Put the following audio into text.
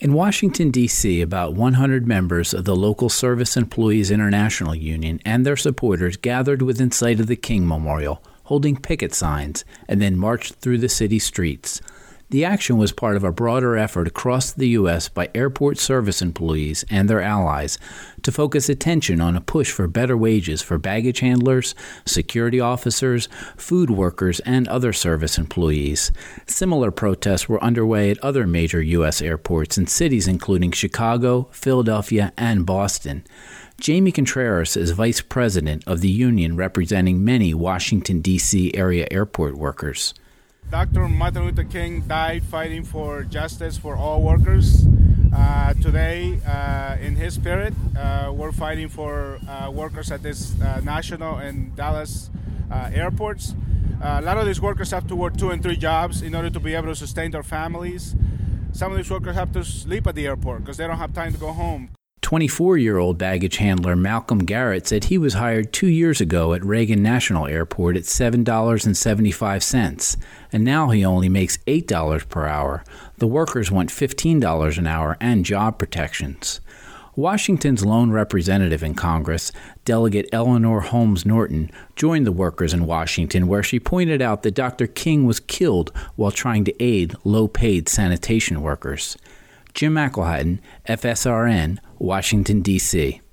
In Washington, D.C., about 100 members of the local Service Employees International Union and their supporters gathered within sight of the King Memorial, holding picket signs, and then marched through the city streets. The action was part of a broader effort across the U.S. by airport service employees and their allies to focus attention on a push for better wages for baggage handlers, security officers, food workers, and other service employees. Similar protests were underway at other major U.S. airports in cities including Chicago, Philadelphia, and Boston. Jamie Contreras is vice president of the union representing many Washington, D.C. area airport workers. Dr. Martin Luther King died fighting for justice for all workers. Today, in his spirit, we're fighting for workers at this National and Dallas airports. A lot of these workers have to work 2 and 3 jobs in order to be able to sustain their families. Some of these workers have to sleep at the airport because they don't have time to go home. 24-year-old baggage handler Malcolm Garrett said he was hired 2 years ago at Reagan National Airport at $7.75, and now he only makes $8 per hour. The workers want $15 an hour and job protections. Washington's lone representative in Congress, Delegate Eleanor Holmes Norton, joined the workers in Washington, where she pointed out that Dr. King was killed while trying to aid low-paid sanitation workers. Jim McElhatton, FSRN, Washington, D.C.